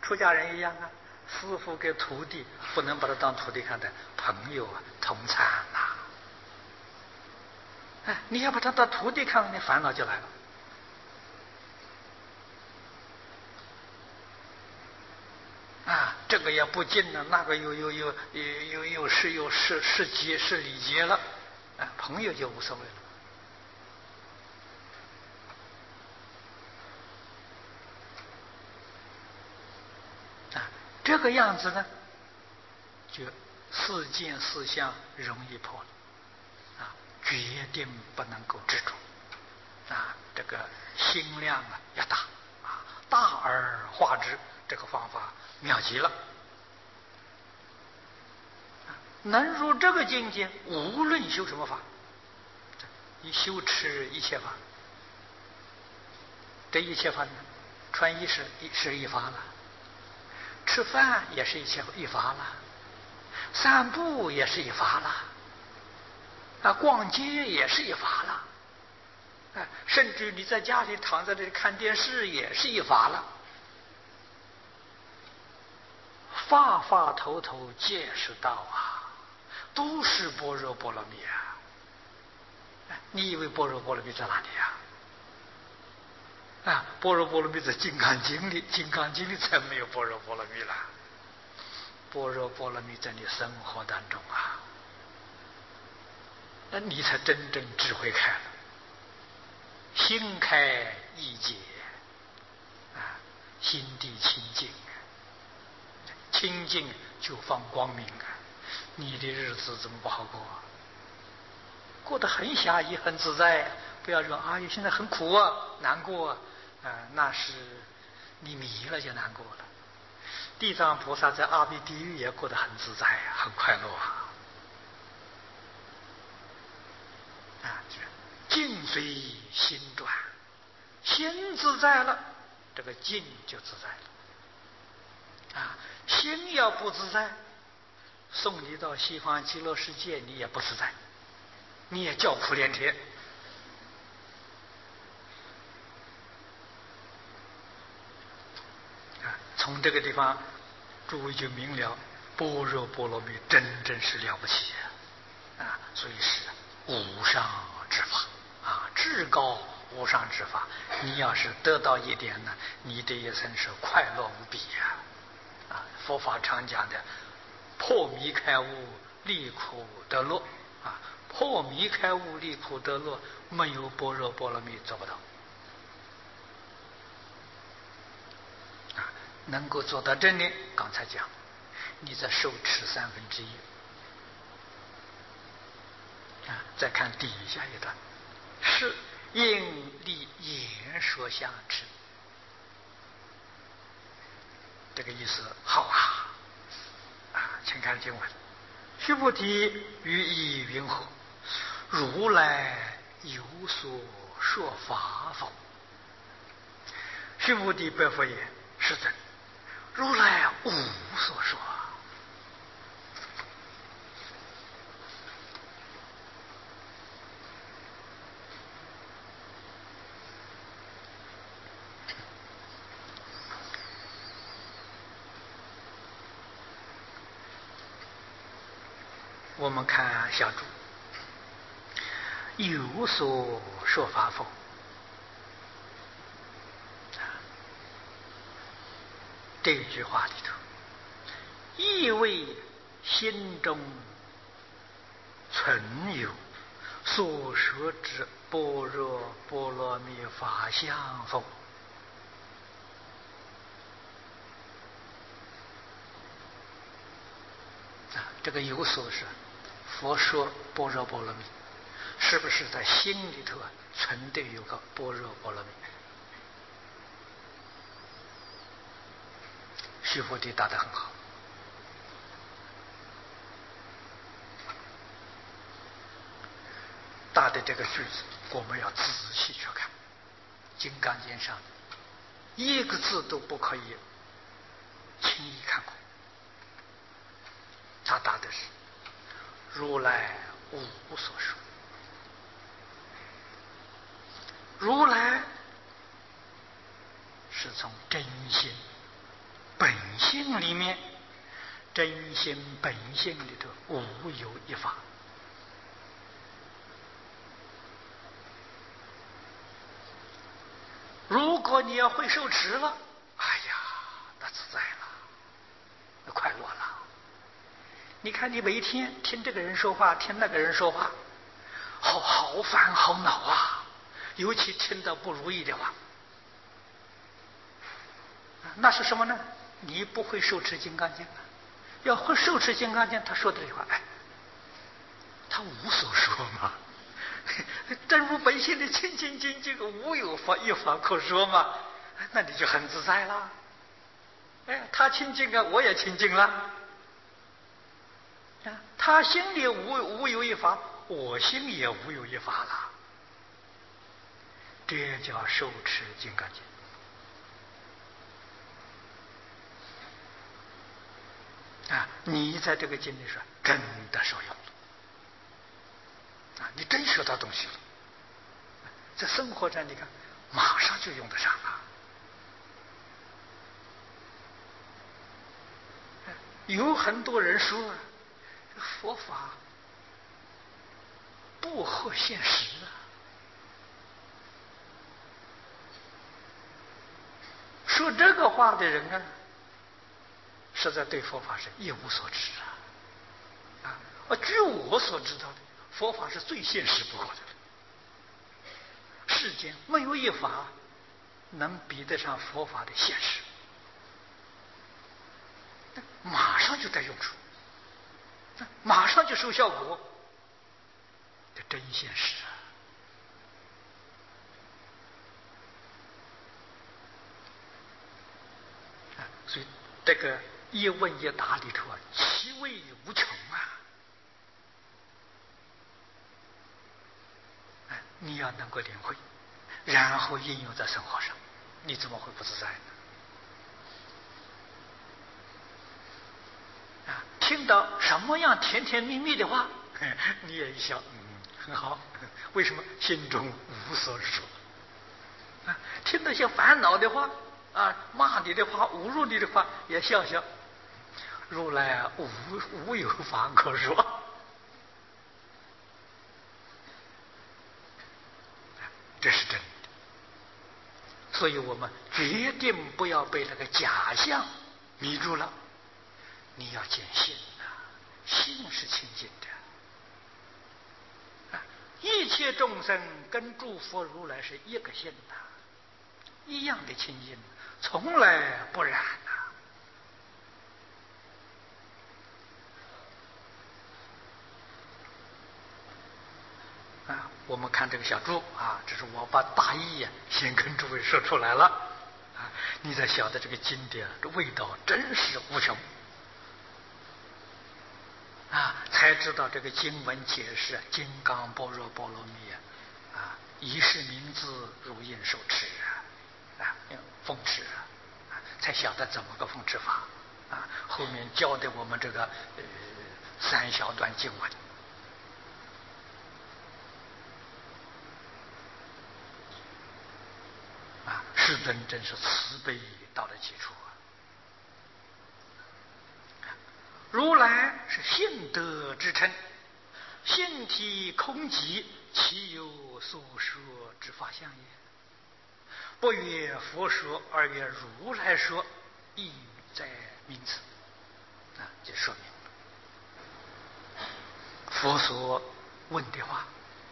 出家人一样啊，师父给徒弟不能把他当徒弟看待，朋友啊，同参呐。哎，你要把他当徒弟看，你烦恼就来了。啊，这个也不敬了，那个又是节是礼节了，啊，朋友就无所谓了。这个样子呢，就四见四相容易破了，啊，决定不能够执着，啊，这个心量啊要大，啊，大而化之，这个方法妙极了。能入这个境界，无论修什么法，你修持一切法，这一切法呢，穿衣是一法了。吃饭也是一法了，散步也是一法了，啊，逛街也是一法了，啊，甚至你在家里躺在这里看电视也是一法了。法法头头皆是道啊，都是般若波罗蜜啊。你以为般若波罗蜜在哪里啊？啊，般若波罗蜜在《金刚经》里，《金刚经》里才没有般若波罗蜜了。般若波罗蜜在你生活当中啊，那你才真正智慧开了，心开意解，啊，心地清净，清净就放光明啊，你的日子怎么不好过啊？过得很狭义，很自在，不要说啊，现在很苦啊，难过啊。那是你迷了就难过了。地藏菩萨在阿鼻地狱也过得很自在啊，很快乐啊。境随心转，心自在了，这个境就自在了。啊，心要不自在，送你到西方极乐世界，你也不自在，你也叫苦连天。从这个地方，诸位就明了，般若波罗蜜真正是了不起啊！所以是无上之法啊，至高无上之法。你要是得到一点呢，你这一生是快乐无比呀！啊，佛法常讲的破迷开悟，离苦得乐啊，破迷开悟，离苦得乐，没有般若波罗蜜做不到。能够做到这里，刚才讲，你在受持1/3啊。再看底下一段，是应立言说相持，这个意思好啊！啊，请看经文：须菩提，于意云何？如来有所说法否？须菩提白佛言：世尊，如来无所说。我们看小注，有所说法否？这句话里头，意味心中存有所说之般若波罗蜜法相否？这个有所是佛说般若波罗蜜，是不是在心里头存的有个般若波罗蜜？须菩提答得很好。答的这个句子，我们要仔细去看，《金刚经》上一个字都不可以轻易看过。他答的是如来无所说。如来是从真心本性里面，真心本性里头无有一法。如果你要会受持了，哎呀，那自在了，那快乐了。你看，你每一天听这个人说话，听那个人说话，好烦好恼啊！尤其听到不如意的话，那是什么呢？你不会受持金刚经啊！要会受持金刚经，他说的这句话，哎，他无所说嘛。真如本性的清净精进，无有一法可说嘛，那你就很自在了。哎，他清净啊，我也清净了。啊，他心里无有一法，我心也无有一法了。这叫受持金刚经。啊，你在这个经里说真的受用了。啊，你真学到东西了。在生活上，你看，马上就用得上啊。有很多人说，佛法不合现实啊。说这个话的人啊，实在对佛法是一无所知啊。据我所知道的，佛法是最现实不过的。世间没有一法能比得上佛法的现实，马上就在用处，马上就收效果，这真现实啊！所以这个一问一答里头啊，其味无穷啊！你要能够领会，然后应用在生活上，你怎么会不自在呢？啊，听到什么样甜甜蜜蜜的话，你也一笑，很好。为什么？心中无所说。啊，听到些烦恼的话，啊，骂你的话，侮辱你的话，也笑笑。如来无有法可说。这是真的。所以我们决定不要被那个假象迷住了。你要见性啊，心是清净的。一切众生跟诸佛如来是一个性的，一样的清净，从来不染啊！我们看这个小注啊，这是我把大意先跟诸位说出来了啊，你才晓得这个经典这味道真是无穷啊，才知道这个经文解释金刚般若波罗蜜啊，一是名字如应受持奉持才晓得怎么个奉持法啊。后面教的我们这个三小段经文啊，世尊真是慈悲到了极处啊。如来是性德之称，性体空寂，其有所说之法相也？不曰佛说，而曰如来说，亦在名此啊，这说明佛所问的话，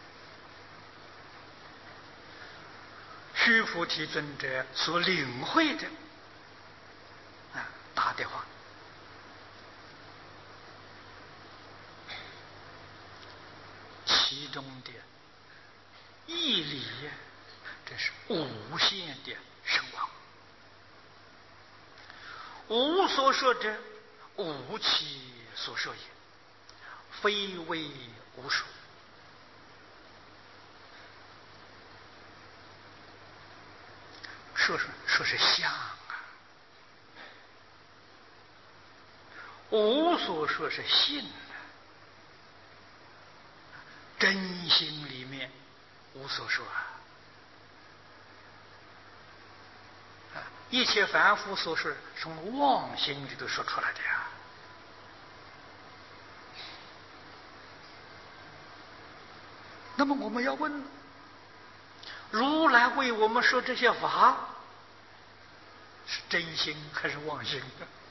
须菩提尊者所领会的答的话，其中的义理，这是无限的深广。无所说者，无其所说也，非为无数。说是相啊，无所说是性啊，真心里面无所说啊。 一切凡夫所说从妄心里头说出来的呀。那么我们要问，如来为我们说这些法，是真心还是妄心？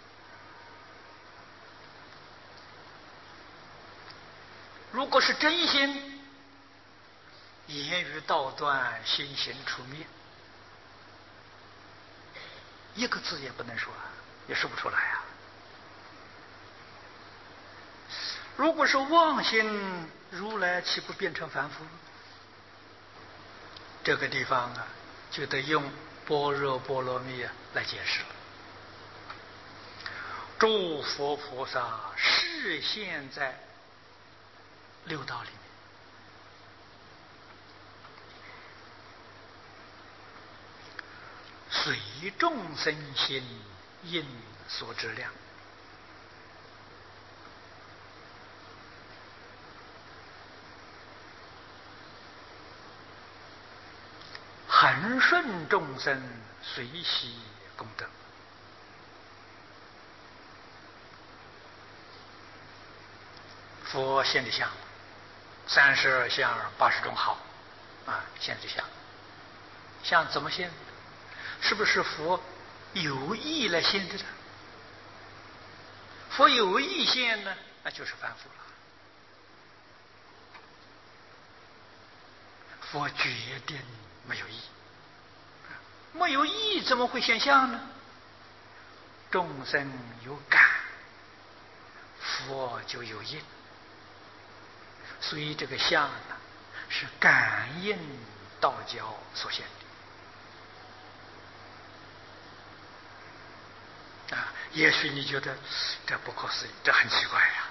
如果是真心，言语道断，心行出灭，一个字也不能说，也说不出来啊。如果是妄心，如来岂不变成凡夫？这个地方啊，就得用般若波罗蜜来解释了。诸佛菩萨示现在六道里面，随众生心应所知量，恒顺众生随喜功德。佛现的相，32相80种好啊，现的相，相怎么现？是不是佛有意来现的呢？佛有意现呢，那就是凡夫了。佛决定没有意，没有意怎么会现象呢？众生有感，佛就有应，所以这个相呢，是感应道交所现的啊。也许你觉得这不可思议，这很奇怪呀！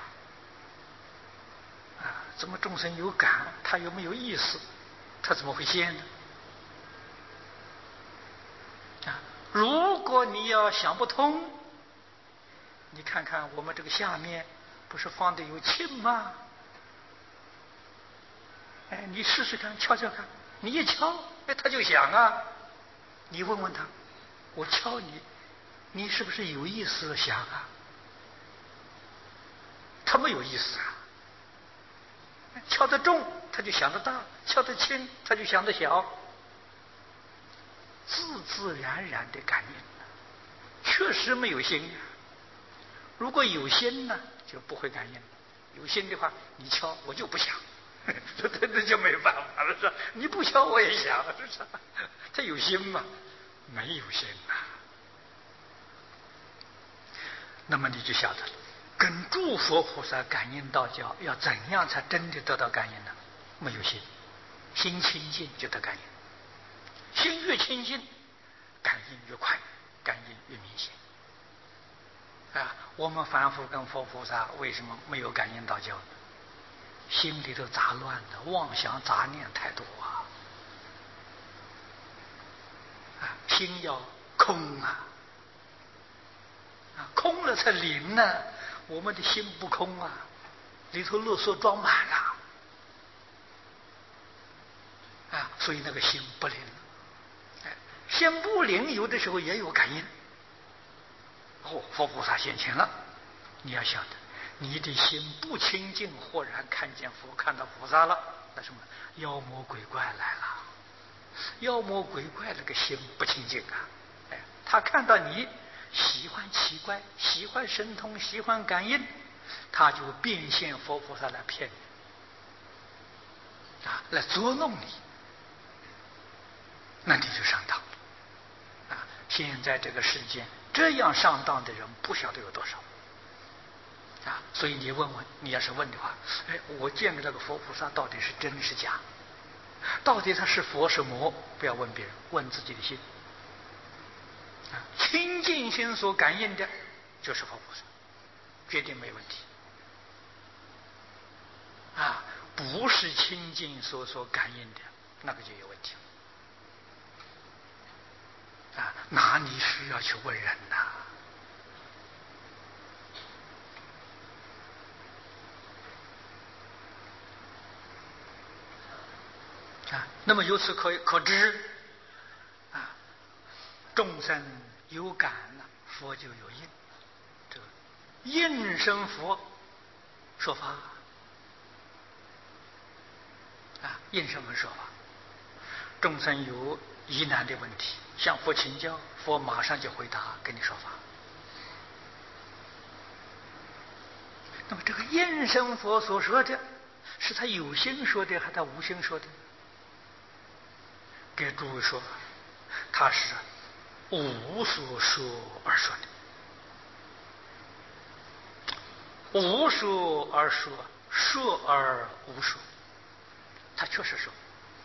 啊，怎么众生有感，他有没有意识？他怎么会现呢？啊，如果你要想不通，你看看我们这个下面不是放的有磬吗？哎，你试试看，敲敲看，你一敲，哎，他就响啊。你问问他，我敲你，你是不是有意思响啊？他没有意思啊。敲得重，他就响得大；敲得轻，他就响得小。自自然然的感应，确实没有心。如果有心呢，就不会感应。有心的话，你敲我就不响，这就没办法了，是吧？你不敲我也响，是不是？他有心吗？没有心啊。那么你就晓得了，跟诸佛菩萨感应道交，要怎样才真的得到感应呢？没有心，心清净就得感应。心越清净，感应越快，感应越明显。啊，我们凡夫跟佛菩萨为什么没有感应道交呢？心里头杂乱的，妄想杂念太多啊！啊，心要空啊！啊，空了才灵呢。我们的心不空啊，里头垃圾装满了啊，所以那个心不灵。哎，心不灵，有的时候也有感应。哦，佛菩萨现前了，你要晓得，你的心不清净，忽然看见佛，看到菩萨了，那什么妖魔鬼怪来了。妖魔鬼怪那个心不清净啊！哎，他看到你喜欢奇怪，喜欢神通，喜欢感应，他就变现佛菩萨来骗你啊，来捉弄你，那你就上当了啊！现在这个世间这样上当的人不晓得有多少啊！所以你问问，你要是问的话，哎，我见的这个佛菩萨到底是真是假？到底他是佛是魔？不要问别人，问自己的心啊！清净心所感应的，就是佛菩萨，决定没问题啊！不是清净所感应的，那个就有问题啊！哪里需要去问人呐？啊，那么由此可知啊，众生有感了，佛就有应。这个应声佛说法啊，应声佛说法。众生有疑难的问题，向佛请教，佛马上就回答，给你说法。那么这个应声佛所说的，是他有心说的，还是他无心说的？给诸位说，他是无所说而说的，无说而说，说而无说，他确实说。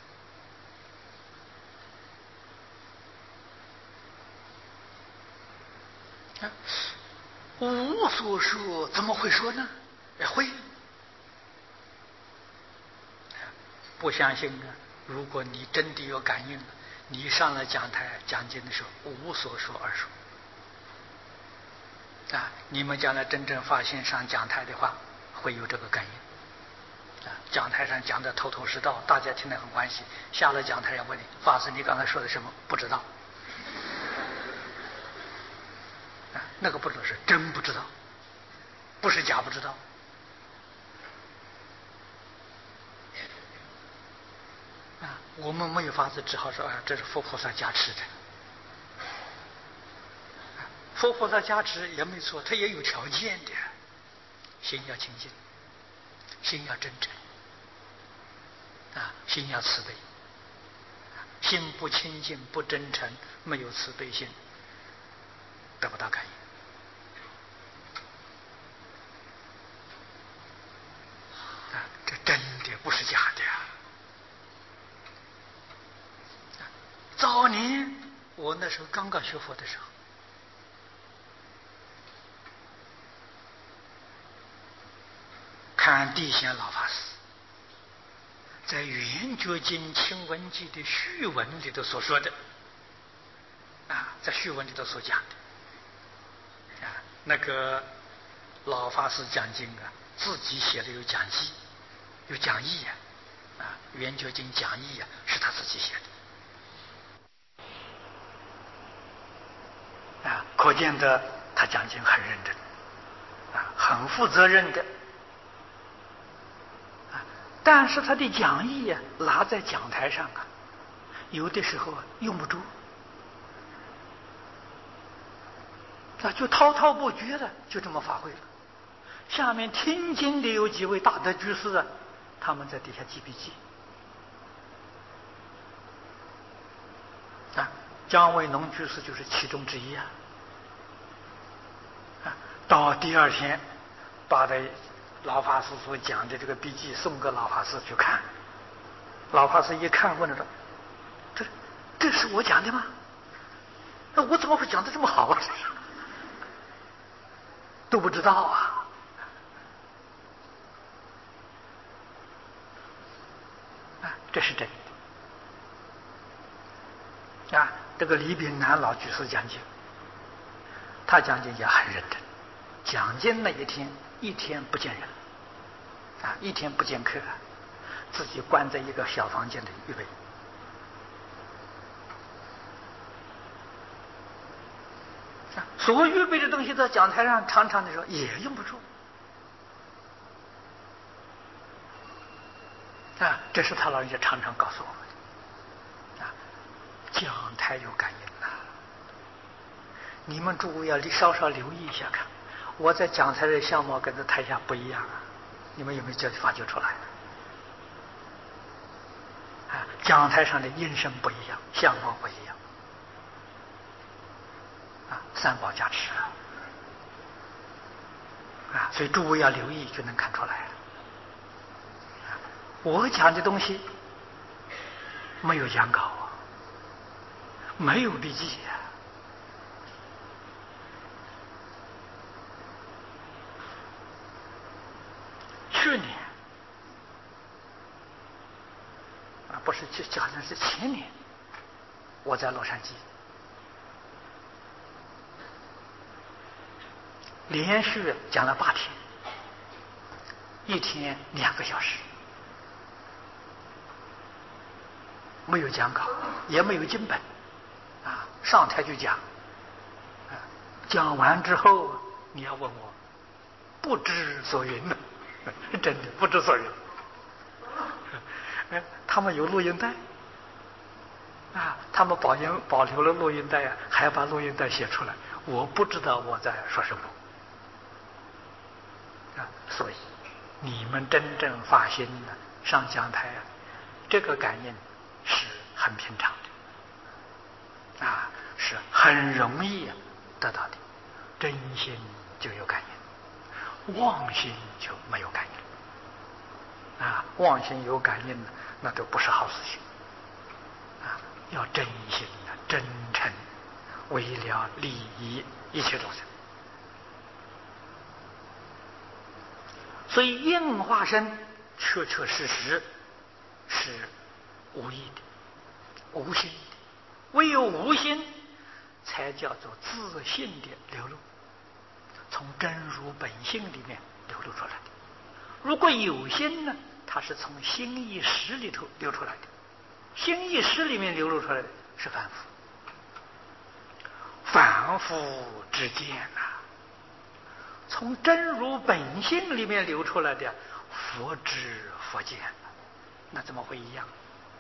无所说怎么会说呢？会。不相信啊？如果你真的有感应了，你上了讲台讲经的时候，无所说而说啊！你们将来真正发现上讲台的话，会有这个感应啊！讲台上讲的头头是道，大家听得很欢喜。下了讲台要问你，法师，你刚才说的什么？不知道。那个不知道是真不知道，不是假不知道。我们没有法子，只好说这是佛菩萨加持的。佛菩萨加持也没错，他也有条件的，心要清净，心要真诚，心要慈悲。心不清净不真诚，没有慈悲心，得不到感应。这真的不是假的。早年我那时候刚刚学佛的时候，看地显老法师在《圆觉经清文记》的序文里头所说的在序文里头所讲的那个老法师讲经自己写的有讲记，有讲义《圆觉经》讲义是他自己写的。可见的他讲经很认真很负责任的但是他的讲义拿在讲台上有的时候用不住就滔滔不绝的就这么发挥了。下面听经的有几位大德居士他们在底下记笔记姜维农居士就是其中之一到第二天把这老法师所讲的这个笔记送给老法师去看，老法师一看问了这是我讲的吗？我怎么会讲得这么好都不知道这是真的这个李炳南老居士讲经，他讲经也很认真，讲经那一天不见人一天不见客自己关在一个小房间里预备所预备的东西在讲台上常常的时候也用不住这是他老人家常常告诉我们的讲台有感应你们诸位要稍稍留意一下看，我在讲台的相貌跟在台下不一样你们有没有发觉出来讲台上的音声不一样，相貌不一样三宝加持所以诸位要留意就能看出来我讲的东西没有讲稿没有笔记去年不是好像是前年我在洛杉矶连续讲了8天，一天2个小时，没有讲稿，也没有经本上台就讲讲完之后，你要问我，不知所云呢，真的不知所云。他们有录音带啊，他们保留了录音带啊，还把录音带写出来，我不知道我在说什么啊。所以你们真正发心的上讲台啊，这个感应是很平常的啊，是很容易得到的。真心就有感应，妄心就没有感应啊。妄心有感应的，那都不是好事情啊。要真心的真诚，为了利益一切众生。所以应化身确确实实是无意的、无心的，唯有无心才叫做自信的流露，从真如本性里面流露出来的。如果有心呢，它是从心意识里头流出来的，心意识里面流露出来的是凡夫，凡夫之见呐。从真如本性里面流出来的佛知佛见，那怎么会一样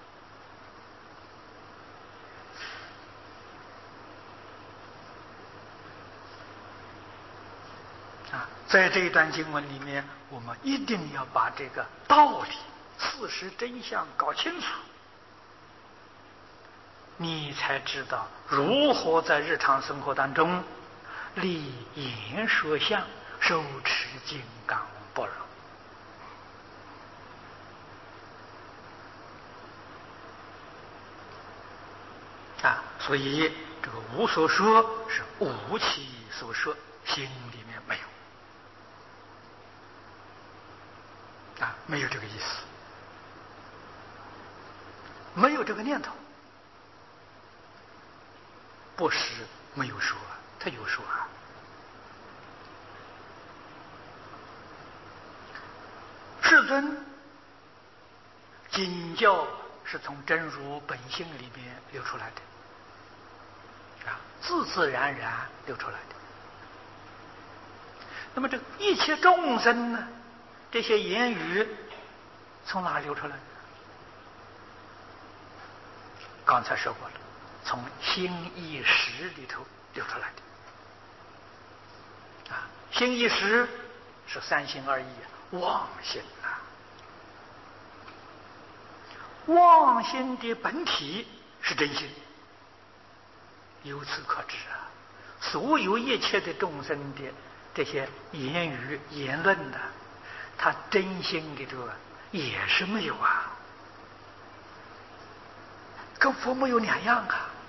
啊？在这一段经文里面，我们一定要把这个道理、事实真相搞清楚，你才知道如何在日常生活当中立言说相，手持金刚般若。所以这个无所说是无其所说，心里面没有没有这个意思，没有这个念头，不是没有说，他有说啊。世尊经教是从真如本性里边流出来的自自然然流出来的。那么这一切众生呢，这些言语从哪流出来的？刚才说过了，从心意识里头流出来的心意识是三心二意妄心妄心的本体是真心。由此可知所有一切的众生的这些言语言论他真心里头也是没有跟佛没有两样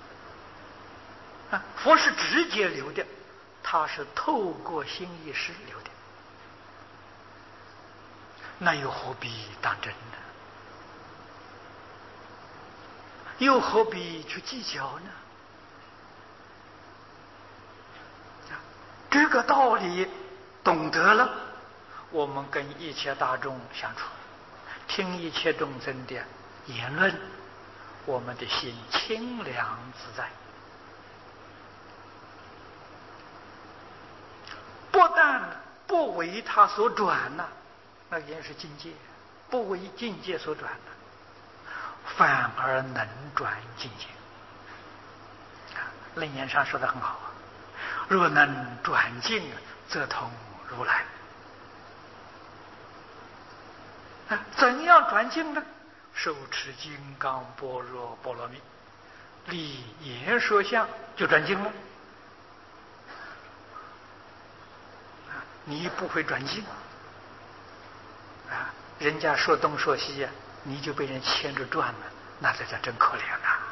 佛是直接流的，他是透过心意识流的，那又何必当真呢？又何必去计较呢？这个道理懂得了，我们跟一切大众相处，听一切众生的言论，我们的心清凉自在，不但不为他所转那也是境界，不为境界所转反而能转境界。楞严上说得很好若能转境，则同如来。怎样转境呢？手持金刚般若波罗蜜，立言说相，就转境了。你不会转境人家说东说西你就被人牵着转了，那这叫真可怜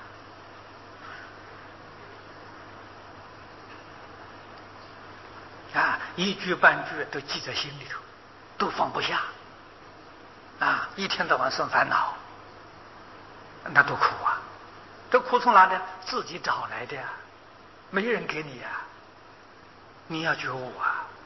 一句半句都记在心里头，都放不下一天到晚生烦恼，那多苦这苦从哪里？自己找来的没人给你你要觉悟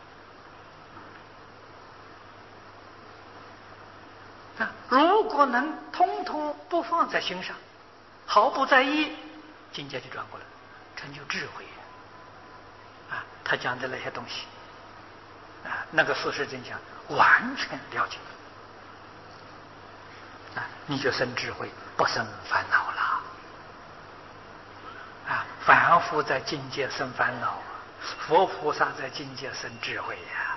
如果能通通不放在心上，毫不在意，境界就转过来，成就智慧他讲的那些东西啊，那个事实真相完全了解啊，你就生智慧，不生烦恼了啊。凡夫在境界生烦恼，佛菩萨在境界生智慧呀。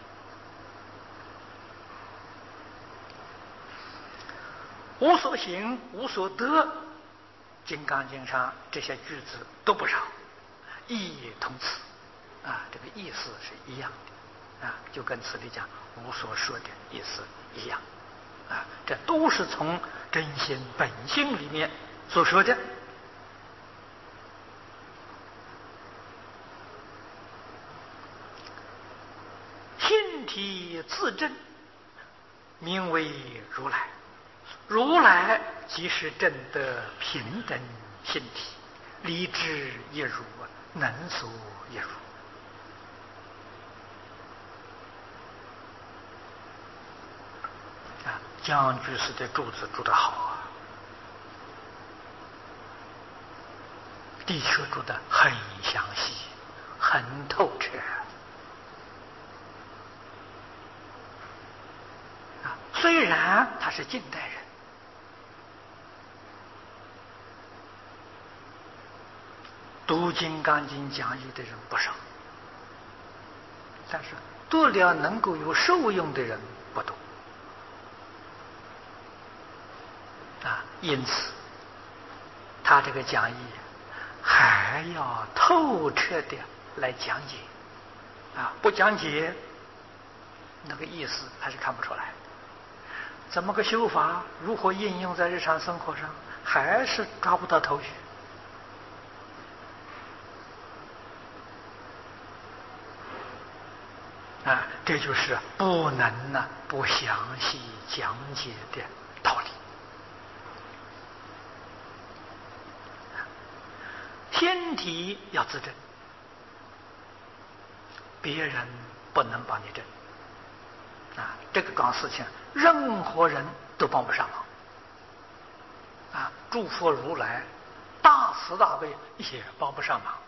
无所行，无所得，《金刚经》上这些句子都不少，意义同此啊，这个意思是一样的啊，就跟此里讲无所说的意思一样啊，这都是从真心本性里面所说的。性体自证，名为如来。如来即是证得平等性体，离之一如，能所一如。啊，江居士的注子注得好啊，的确注得很详细，很透彻。啊，虽然他是近代人。读《金刚经》讲义的人不少，但是读了能够有受用的人不多啊。因此，他这个讲义还要透彻的来讲解啊，不讲解那个意思还是看不出来。怎么个修法，如何应用在日常生活上，还是抓不到头绪。啊，这就是不能不详细讲解的道理。天体要自证，别人不能帮你证啊。这个桩事情，任何人都帮不上忙啊。诸佛如来大慈大悲也帮不上忙。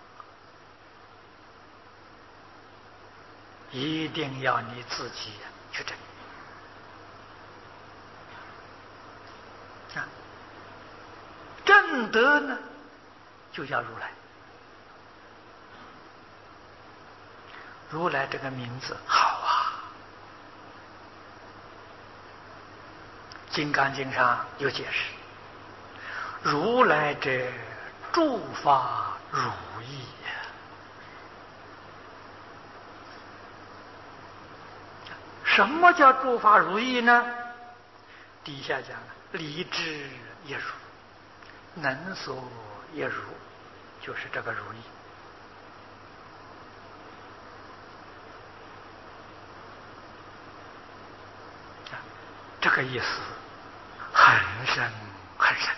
一定要你自己去证啊！证得呢，就叫如来。如来这个名字好啊，《金刚经》上有解释：如来者，诸法如意。什么叫诸法如意呢？底下讲离之一如，能所一如，就是这个如意啊，这个意思很深很深。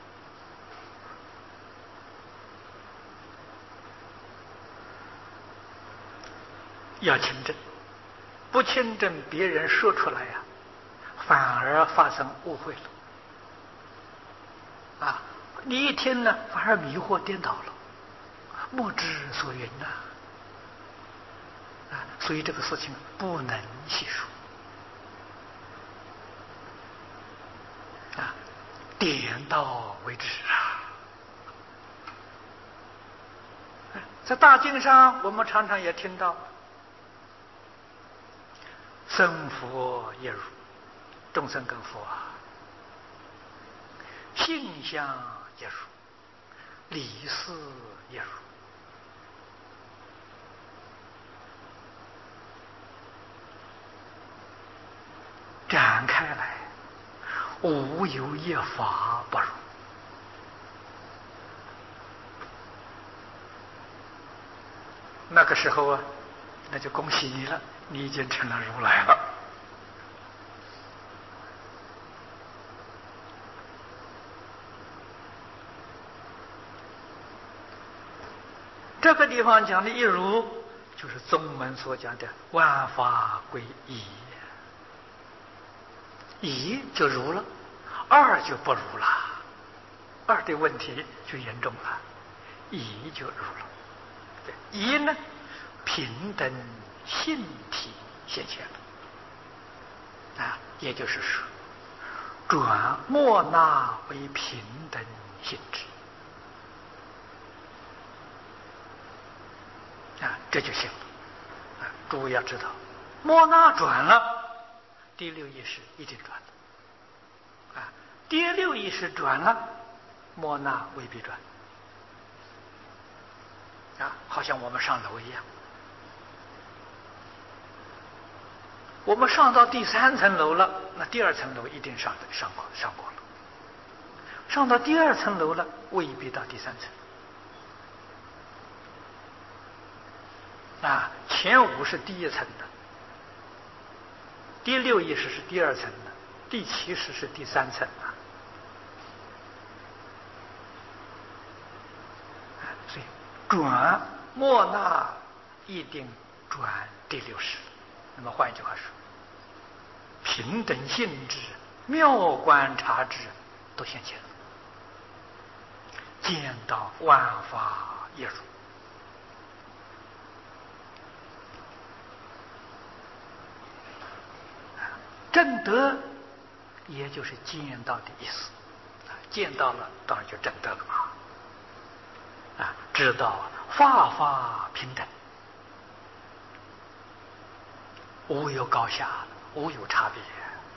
要清正。不清正，别人说出来呀，反而发生误会了啊！你一听呢，反而迷惑颠倒了，不知所云呐啊！所以这个事情不能细说啊，点到为止啊！在大经上，我们常常也听到。生佛一如，众生跟佛性相一如，理事一如。展开来，无有一法不如。那个时候啊，那就恭喜你了，你已经成了如来了。这个地方讲的一如，就是宗门所讲的万法归一，一就如了，二就不如了，二的问题就严重了，一就如了。一呢， 平等性体现前了啊，也就是说，转莫那为平等性质啊，这就行了啊。诸位要知道，莫那转了，第六意识一定转了啊。第六意识转了，莫那未必转啊，好像我们上楼一样。我们上到第3层楼了，那第2层楼一定上过了。上到第2层楼了，未必到第3层啊。前5是第1层的，第6意识是第2层的，第7识是第3层啊。所以转莫那一定转第6识。那么换一句话说，平等性质、妙观察智都现前了，见到万法一如。正德也就是见到的意思，见到了当然就正德了嘛。啊，知道法法平等，无有高下，无有差别。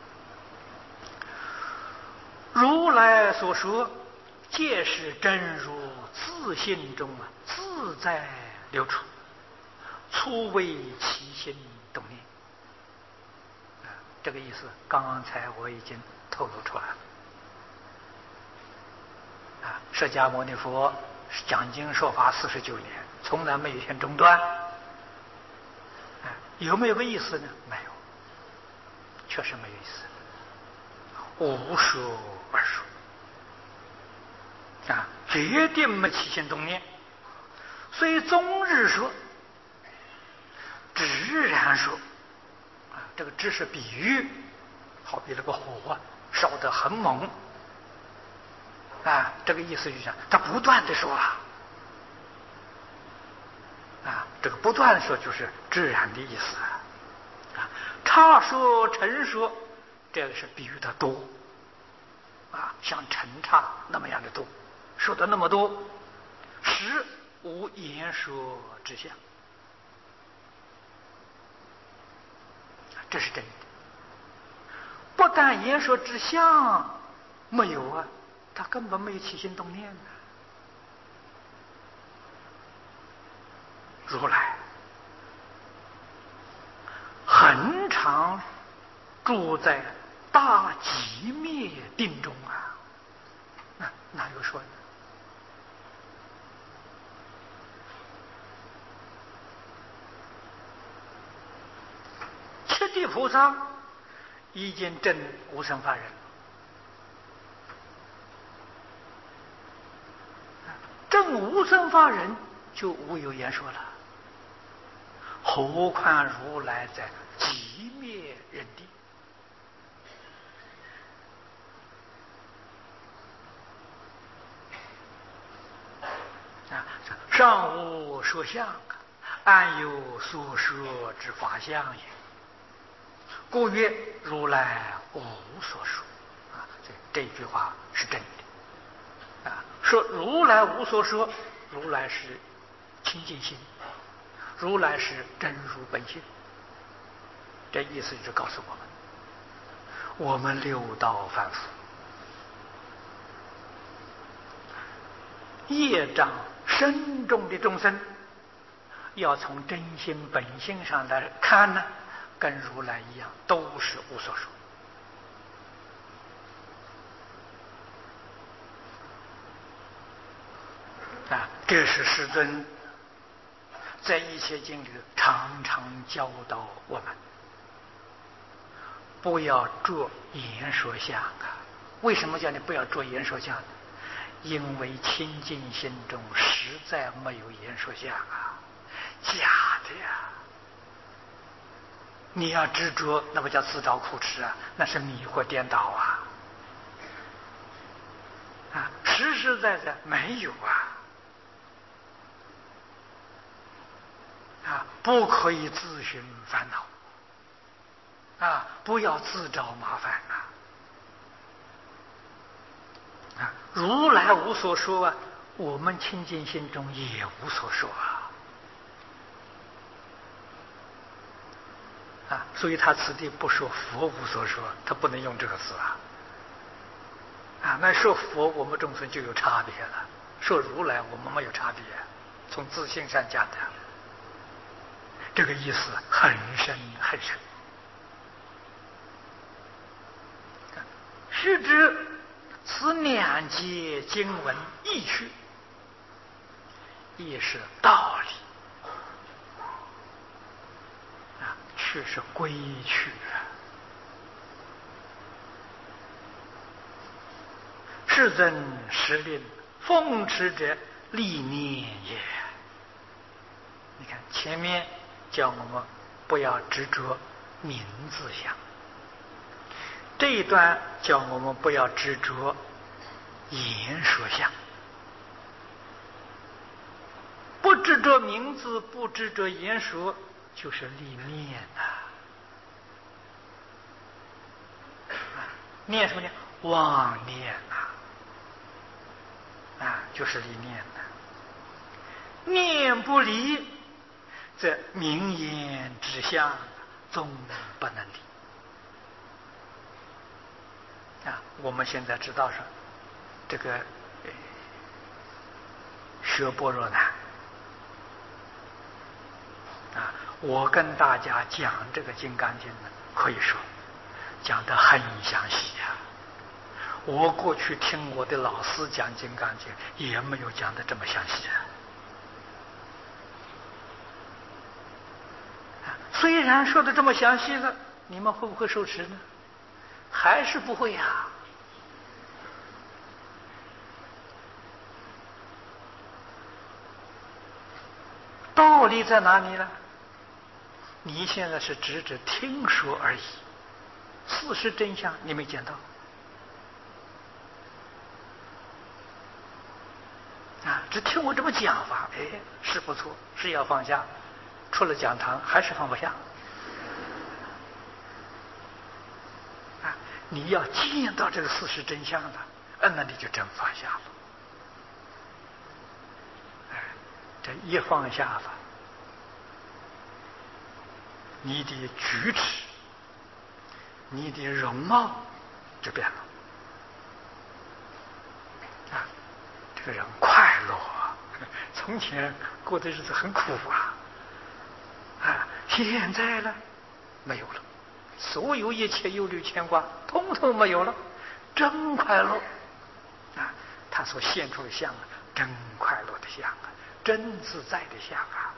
如来所说，皆是真如自性中自在流出，初为其心动念。这个意思刚才我已经透露出来了。啊，释迦牟尼佛讲经说法49年，从来没有一天中断。有没有个意思呢？没有，确实没有意思。无说而说啊，决定没起心动念。所以终日说，直然说啊，这个只是比喻，好比那个火烧得很猛啊，这个意思就讲他不断的说啊，这个不断的说就是自然的意思啊。差说陈说，这个是比喻的多啊，像陈差那么样的多，说的那么多，实无言说之相，这是真的。不但言说之相没有啊，他根本没有起心动念啊。如来恒常住在大寂灭定中啊，哪有说呢？七地菩萨已经证无生法忍，证无生法忍就无有言说了，何况如来在寂灭人地啊，上无说相，安有所说之法相也？故曰如来无所说啊，这句话是真的啊。说如来无所说，如来是清净心，如来是真如本性。这意思就是告诉我们六道凡夫业障深重的众生，要从真心本性上来看呢，跟如来一样，都是无所说啊。这是世尊在一切经里常常教导我们，不要着言说相啊。为什么叫你不要着言说相呢？因为清净心中实在没有言说相啊，假的呀。你要执着，那不叫自找苦吃啊，那是迷惑颠倒啊！实实在在没有啊！ 不可以自寻烦恼啊！不要自找麻烦啊！如来无所说啊，我们清净心中也无所说啊！所以他此地不说佛无所说，他不能用这个词啊！那说佛我们众生就有差别了，说如来我们没有差别，从自性上讲的。这个意思很深很深，须知此两节经文义趣，亦是道理啊，趣是归趣世尊实令奉持者立念也。你看前面叫我们不要执着名字相，这一段叫我们不要执着言说相。不执着名字，不执着言说，就是立念念什么念？妄念就是立念念不离，则名言之相终不能离我们现在知道说这个学般若难我跟大家讲这个《金刚经》呢，可以说讲得很详细我过去听我的老师讲《金刚经》，也没有讲得这么详细虽然说的这么详细了，你们会不会受持呢？还是不会道理在哪里呢？你现在是只听说而已，事实真相你没见到只听我这么讲法，是不错，是要放下，出了讲堂还是放不下你要见到这个事实真相了，那你就真放下了这一放下了，你的举止，你的容貌就变了这个人快乐从前过的日子很苦现在呢没有了，所有一切忧虑牵挂统统没有了，真快乐他所现出的相真快乐的相真自在的相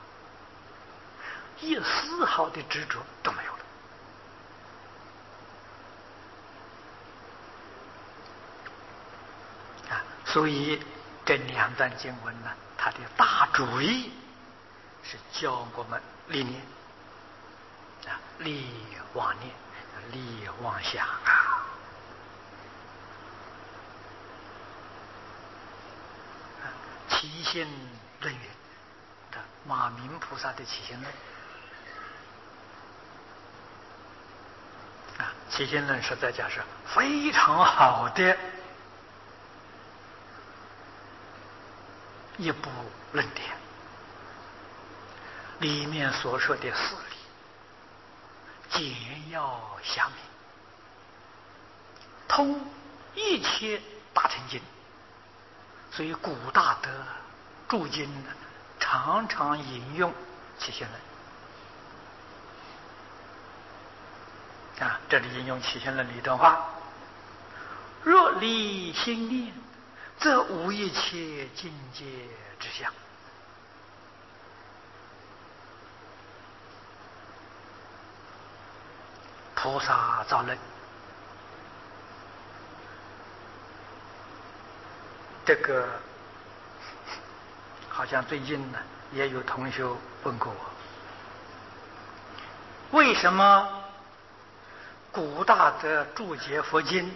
一丝毫的执着都没有了所以这两段经文呢，它的大主意是教我们立念立妄念，立妄想起心论语的马明菩萨的起心论起心论实在讲是非常好的一部论点，里面所说的事理简要详明，通一切大乘经，所以古大德注经常常引用起心论这里引用起心论的一段话：若离心念，则无一切境界之相。菩萨造论，这个好像最近呢也有同学问过我，为什么古大德注解佛经，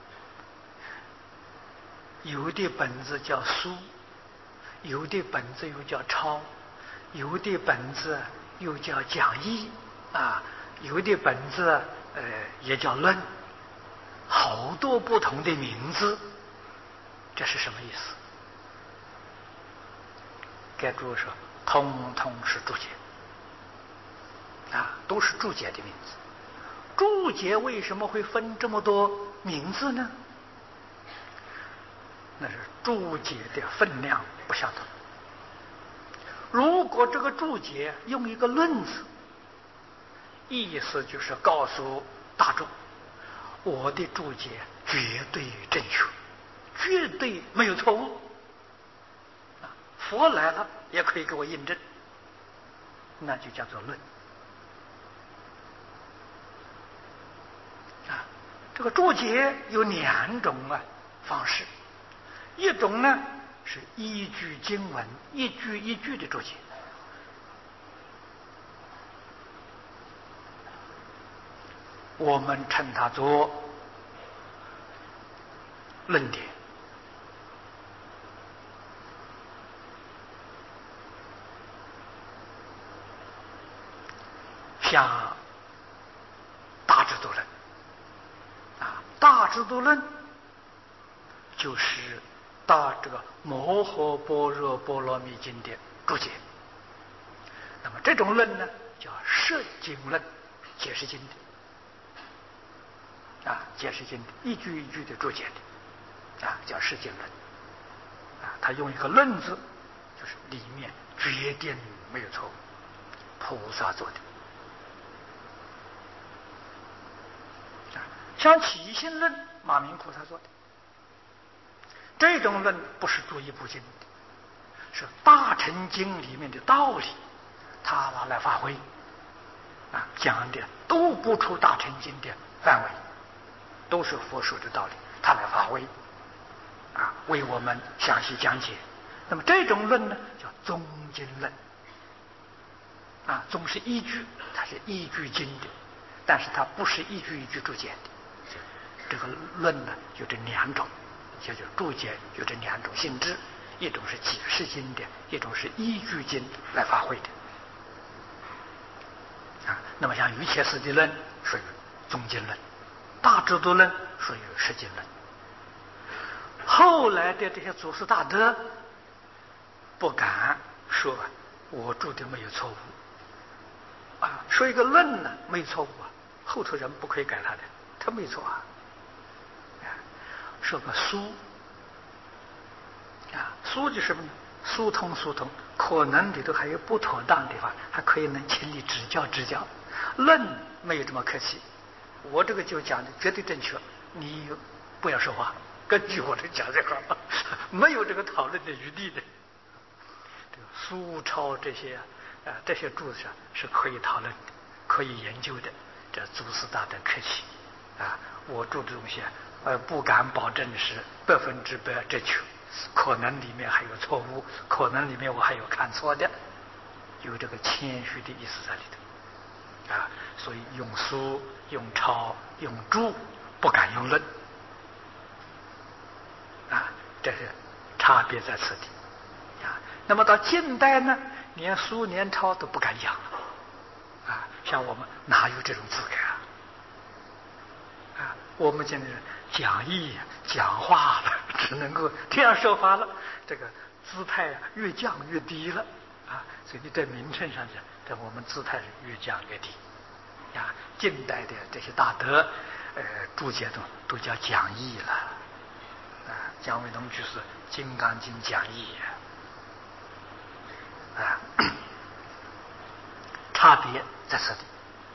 有的本子叫书，有的本子又叫抄，有的本子又叫讲义啊，有的本子也叫论，好多不同的名字，这是什么意思？该诸位说，通通是注解啊，都是注解的名字。注解为什么会分这么多名字呢？那是注解的分量不相同。如果这个注解用一个论字，意思就是告诉大众，我的注解绝对正确，绝对没有错误。佛来了也可以给我印证，那就叫做论。这个注解有两种方式，一种呢是依据经文一句一句的注解，我们称它做论点。像大智度论大智度论就是大这个摩诃般若波罗蜜经的注解。那么这种论呢，叫释经论，解释经的解释经的一句一句的注解的叫释经论它用一个论字，就是里面决定没有错误，菩萨做的。像起信论，马明菩萨做的，这种论不是注一部经的，是大乘经里面的道理，他拿来发挥讲的都不出大乘经的范围，都是佛说的道理，他来发挥为我们详细讲解。那么这种论呢，叫宗经论宗是依据，它是依据经的，但是它不是一句一句注解的。这个论呢，有这两种，也就是注解有这两种性质，一种是解释经的，一种是依据经来发挥的那么像瑜伽师地论属于宗经论，大智度论属于释经论。后来的这些祖师大德不敢说我注的没有错误说一个论呢没错误后头人不可以改他的，他没错说个疏疏就是什么呢？疏通，可能里头还有不妥当的地方，还可以能请你指教。论没有这么客气，我这个就讲的绝对正确，你不要说话，根据我的讲这个，没有这个讨论的余地的。这个苏超这些注释是可以讨论的，可以研究的。这祖师大德客气我注的东西不敢保证是100%正确，可能里面还有错误，可能里面我还有看错的，有这个谦虚的意思在里头所以用书、用抄、用注，不敢用论这是差别在此地那么到近代呢，连书连抄都不敢讲了像我们哪有这种资格我们现在讲义讲话了，只能够这样说法了，这个姿态越降越低了所以在名称上讲，在我们姿态是越降越低近代的这些大德注解都叫讲义了姜维农居士《金刚经》讲义差别在此地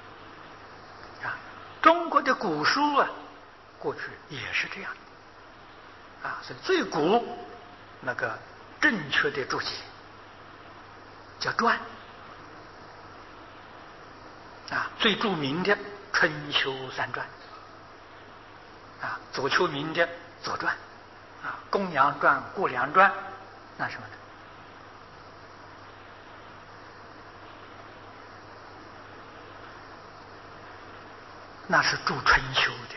中国的古书过去也是这样所以最古那个正确的注解叫传最著名的春秋三传左丘明的左传公羊传、过梁传，那什么呢？那是注春秋的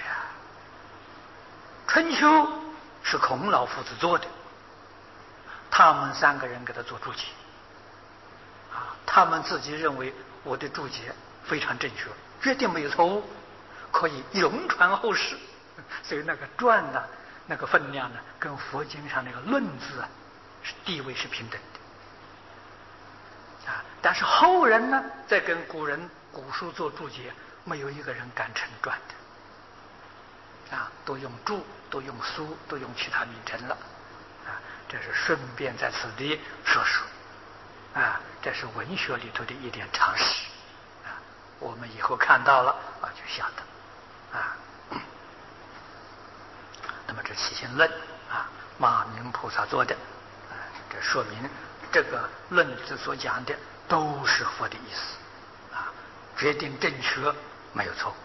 春秋是孔老夫子做的，他们3个人给他做注解他们自己认为我的注解非常正确，绝对没有错误，可以永传后世。所以那个传呢，那个分量呢，跟佛经上那个论字啊，是地位是平等的。但是后人呢，在跟古人古书做注解，没有一个人敢称传的，都用注，都用书，都用其他名称了，这是顺便在此地说说，这是文学里头的一点常识，我们以后看到了就晓得，那么这起心论马明菩萨做的，这说明这个论之所讲的都是佛的意思，决定正确，没有错。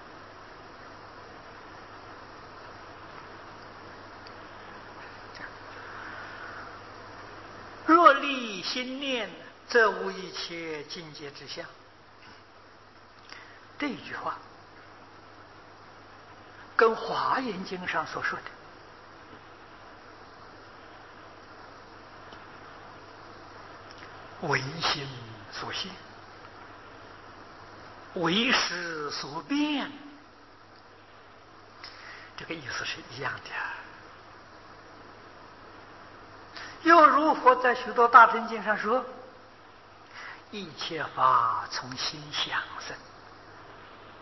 若立心念，则无一切境界之相。这一句话跟《华严经》上所说的唯心所现，为识所变，这个意思是一样的。又如佛在许多大乘经上说，一切法从心想生。